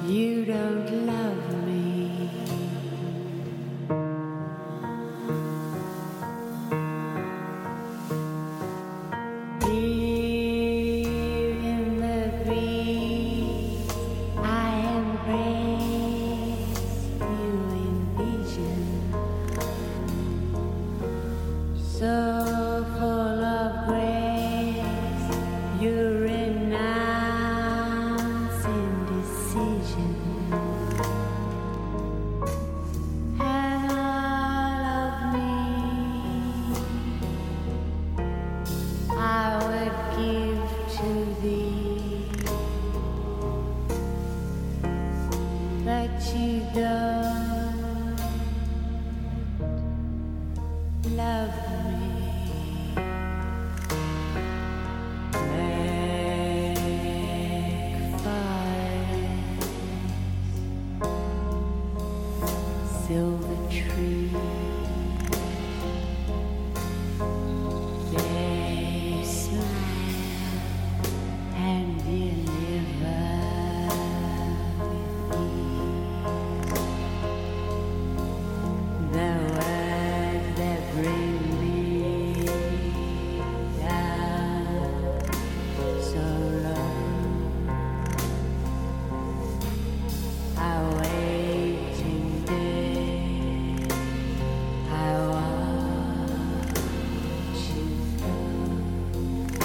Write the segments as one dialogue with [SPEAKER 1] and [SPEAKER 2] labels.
[SPEAKER 1] You don't love me. Here in the breeze, I embrace you in vision. So full of grace, you renounce indecision. And all of me I would give to thee, but you don't love me. Black forest, silver tree, they smile and deliver with me the words that bring me down so low. I waiting day, I watch you go.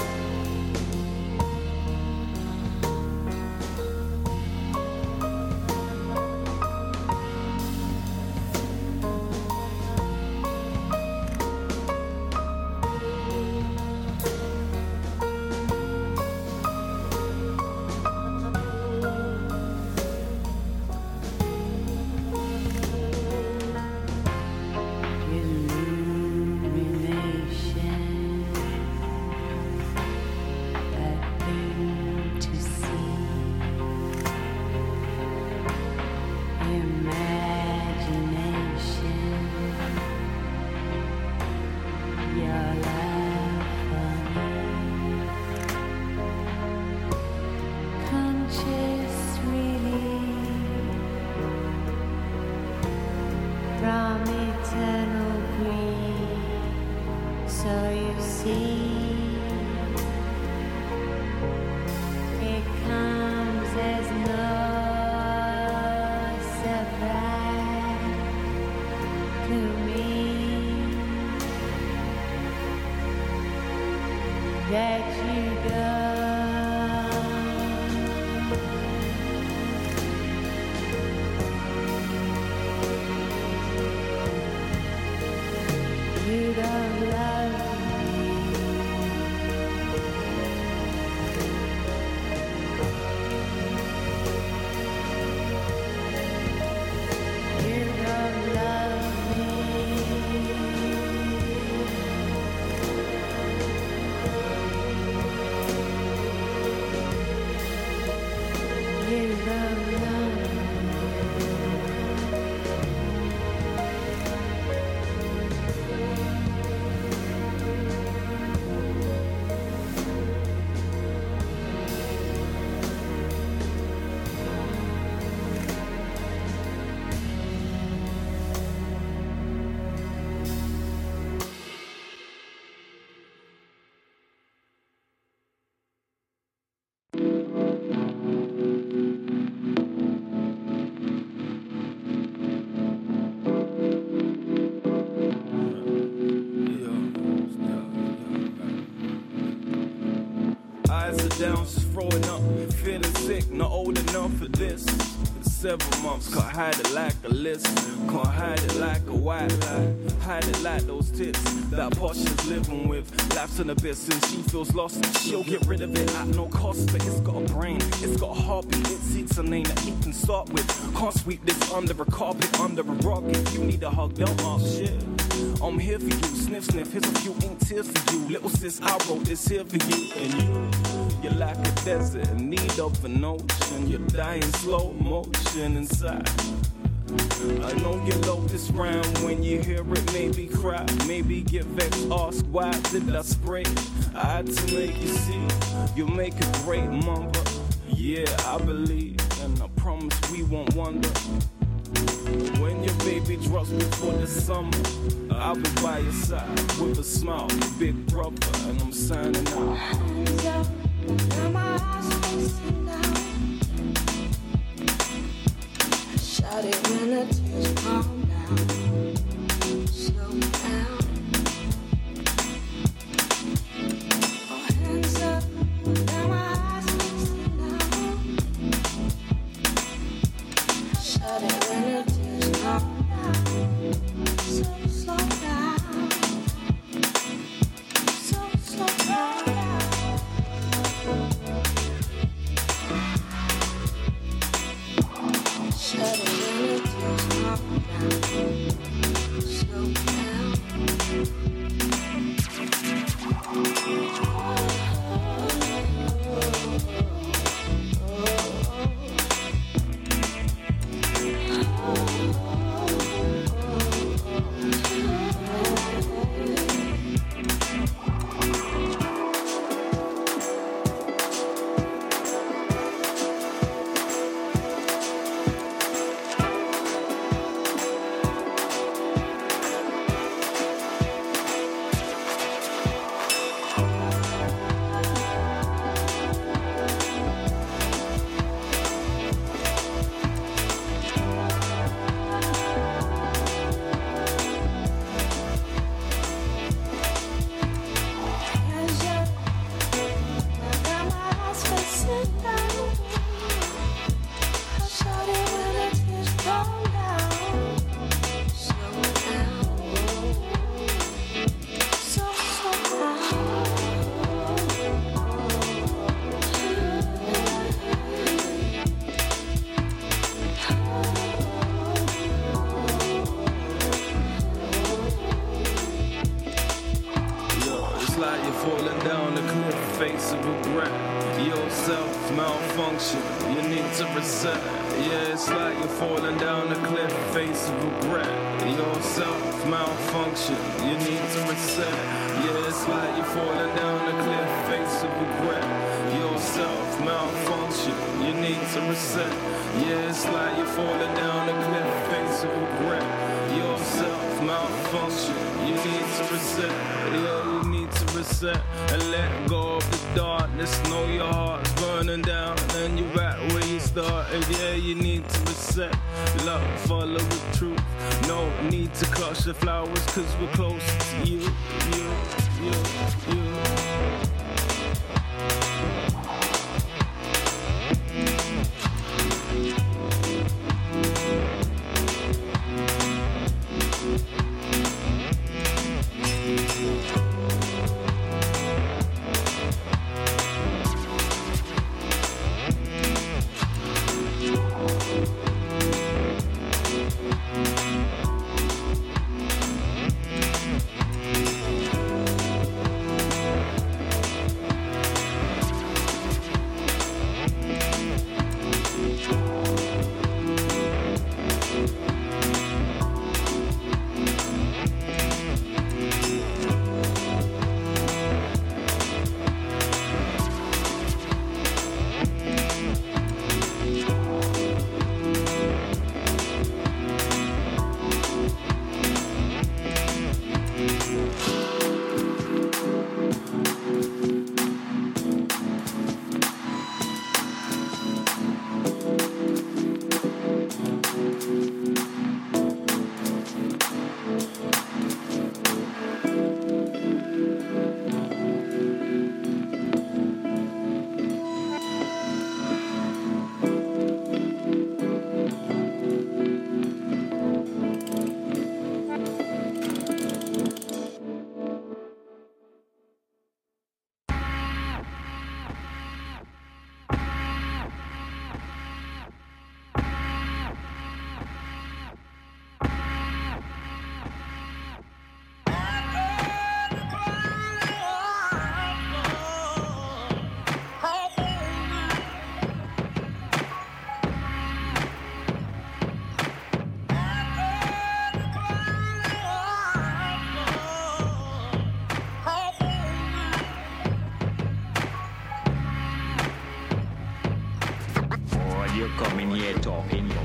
[SPEAKER 1] Illumination, a thing to see. Imagination, your love for me. Conscious relief from eternal grief. So you see, it comes as no surprise to me that you go. You don't love me. You don't love me. You don't love me.
[SPEAKER 2] Eyes are down, just throwing up, feeling sick, not old enough for this. Several months, can't hide it like a list, can't hide it like a white lie, hide it like those tits that Posh is living with. Laughs in a bit since she feels lost, she'll get rid of it at no cost. But it's got a brain, it's got a heartbeat, it seeks a name that he can start with. Can't sweep this under a carpet, under a rug. If you need a hug, don't ask shit. I'm here for you, sniff, sniff, here's a few ink tears for you. Little sis, I wrote this here for you. And you're like a desert in need of an ocean. You're dying slow motion inside. I know you love this round. When you hear it, maybe cry, maybe get vexed, ask why did I spray? I had to make you see, you make a great mother. Yeah, I believe. and I promise we won't wonder. When your baby drops before the summer, I'll be by your side with a smile, big brother, and I'm signing out.
[SPEAKER 1] Hands up, now my eyes facing down. I shout it when the tears calm down. Slow down. Oh, hands up, now my eyes facing down. I shout it when the tears calm down. So slow down. So slow down. Shut it when the tears calm down. Slow down.
[SPEAKER 2] Falling down the cliff face of regret. Yourself malfunction, you need to reset. Yeah, it's like you're falling down the cliff face of regret. Yourself malfunction, you need to reset. Yeah, it's like you're falling down the cliff face of regret. Yourself malfunction, you need to reset. Yeah, it's like you're falling down the cliff face of regret. Yourself malfunction, you need to reset. Yeah, you need to reset and let go of the darkness. Know your heart's burning down and you're back where you started. Yeah, you need to reset. Love, follow the truth. No need to clutch the flowers, cause we're close to you.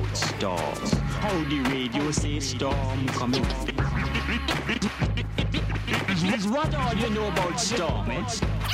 [SPEAKER 3] about storm. How the radio say storm coming. What all you know about storm, eh?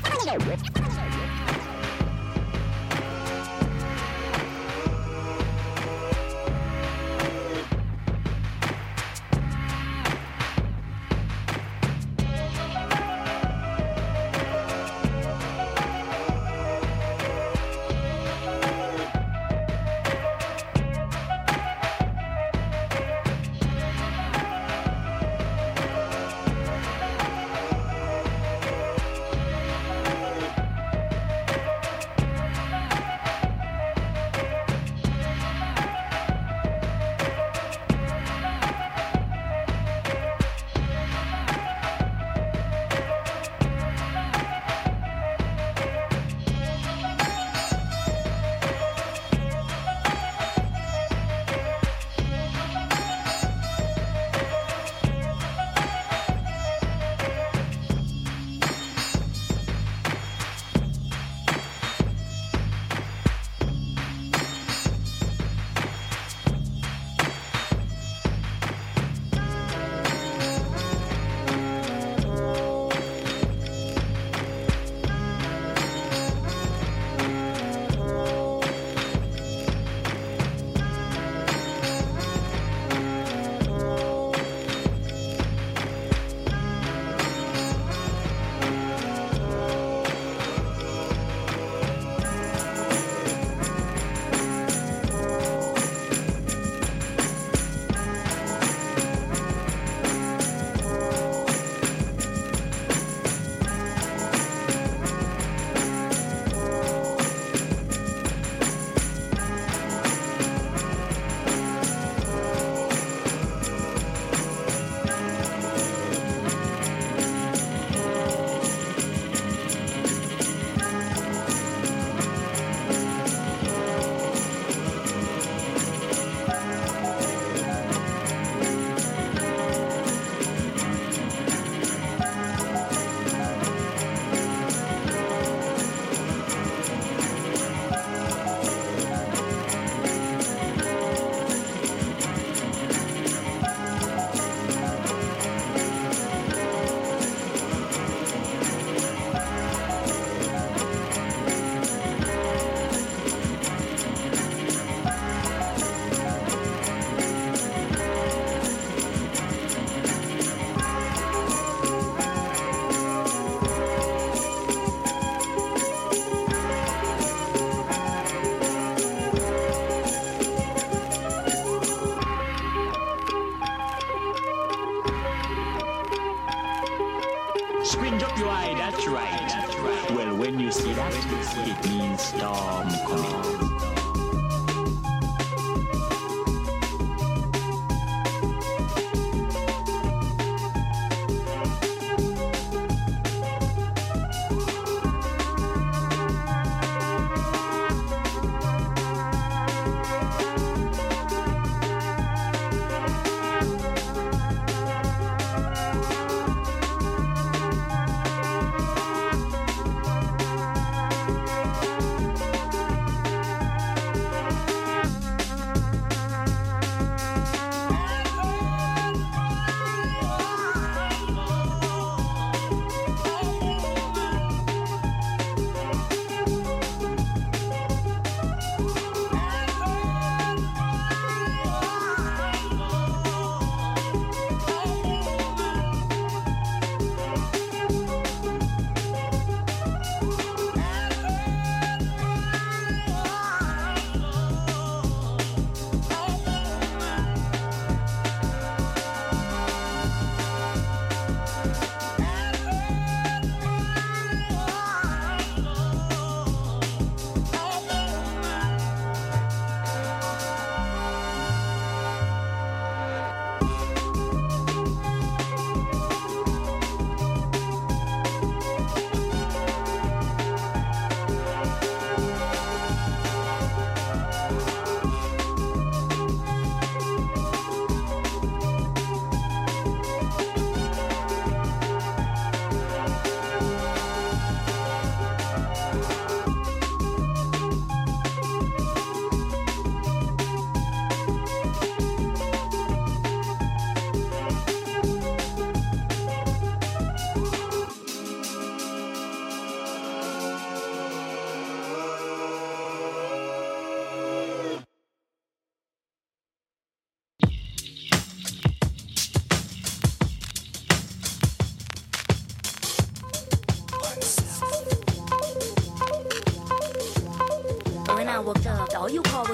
[SPEAKER 3] Squint up your eye, that's right. Well, when you see that, it means storm coming.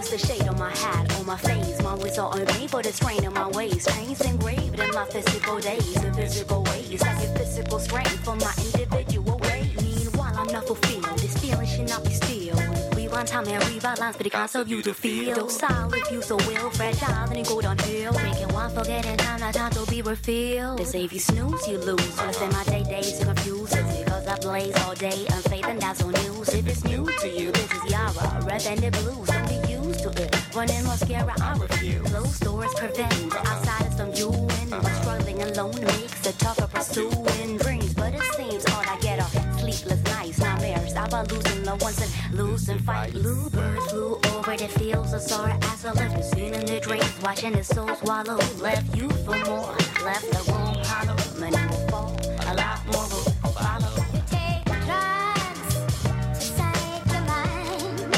[SPEAKER 4] was the shade on my hat, on my face. My wits are unpaid for the strain of my ways. Chains engraved in my physical days, in physical ways. I get physical strength from my individual ways. Meanwhile, I'm not fulfilled. This feeling should not be still. Rewind time and rebalance, but it can't serve you to feel. Docile if you so will, fragile, then you go downhill. Making one forgetting time, not time to be refilled. They say if you snooze, you lose. So I spend my days to confuse. It's because I blaze all day, unfaith and that's on news. If it's new to you, this is Yara, red and the blues. Don't be used to it. Running mascara, I refuse. Closed doors prevent outsiders from you in. But struggling alone makes it tougher pursuing dreams. But it seems all I get are sleepless nights, nightmares about losing loved ones and losing fight. Bluebirds flew over the fields of sorrow as I left the scene in their dreams. Watching the soul swallow, left you for more. Left the room hollow, many will fall. A lot more will follow.
[SPEAKER 1] You take drugs to save your mind.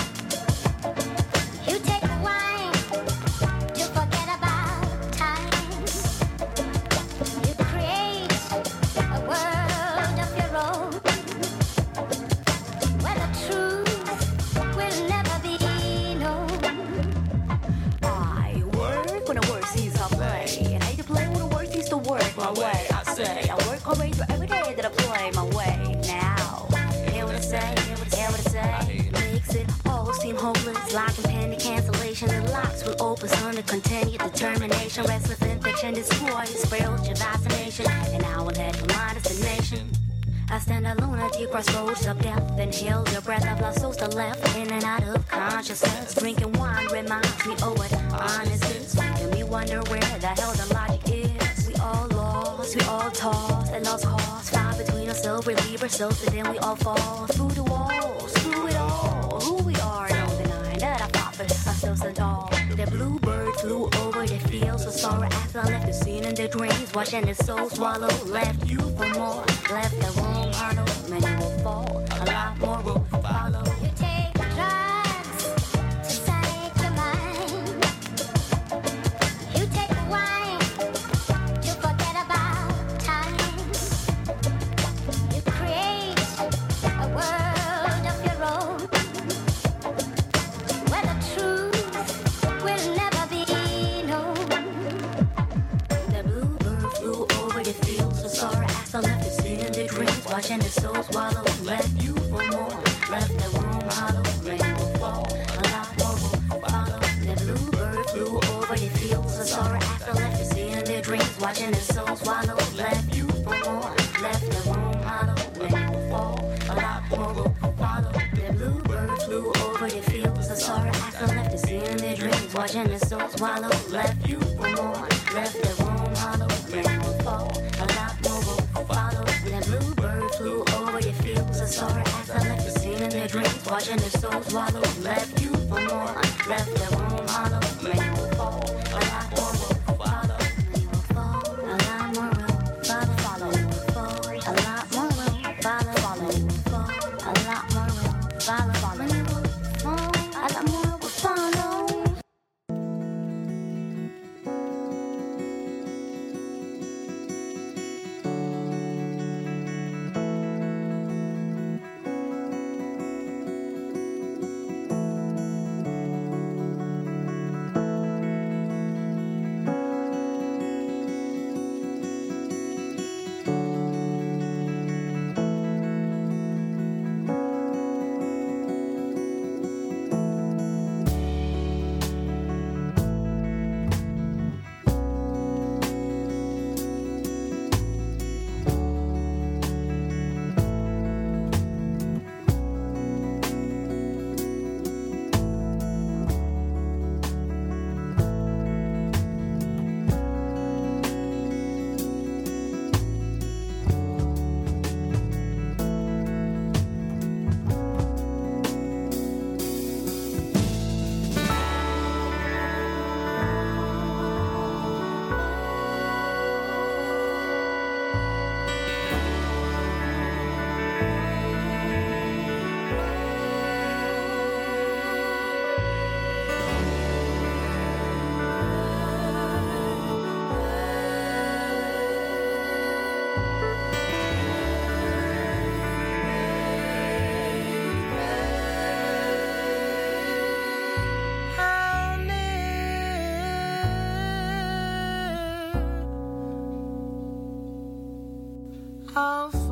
[SPEAKER 1] You take wine to forget about time. You create a world of your own where the truth will never be known.
[SPEAKER 4] I work when the word seems to play. And I hate to play when the word seems to work my way. I say, I work hard for every day that I play my way. Now, hear what I say, hear what I say. Makes it all seem hopeless. Like impending cancellation, the locks will open. Son to continue determination. Restless infection destroys spiritual vaccination. And I will head for my destination. I stand alone at the crossroads of death. Inhale the breath of lost souls to left. In and out of consciousness. Drinking wine reminds me of what honest is. Making me wonder where the hell the logic is. We all lost, we all tossed and lost cause. Fight between ourselves, relieve ourselves, and then we all fall through the walls, through it all. Who we are, no denying that I fought for ourselves and all. The bluebird flew over the fields of sorrow after I left the scene in their dreams. Watching the soul swallow, left you for more. Left the room hollow, many will fall, a lot more will follow.
[SPEAKER 1] You take drugs to save your mind. You take wine to forget about time. You create a world of your own where the truth will never be known.
[SPEAKER 4] The bluebird flew over the fields of sorrow as I left the scene in their dreams. Watching the soul swallow, left you for more. Left the room hollow, rain will fall, a lot more will follow. The bluebird flew over the fields of sorrow as I left the scene in their dreams. Watching the soul swallow, left you for more. Left the room hollow, rain will fall, a lot more will follow. The bluebird flew over the fields of sorrow as I left the scene in their dreams. Watching the soul swallow, left you for more. Left the room hollow, rain will fall, a lot more will follow. The bluebird flew over the fields of sorrow as I left the scene in their dreams. Watching the soul swallow, left you for more. Left the room hollow, rain will fall, a lot more will follow. Rain will fall, a lot more will follow. Will fall, a lot more will follow. Will fall, a lot more will follow. Rain will fall, a lot more will follow.
[SPEAKER 1] of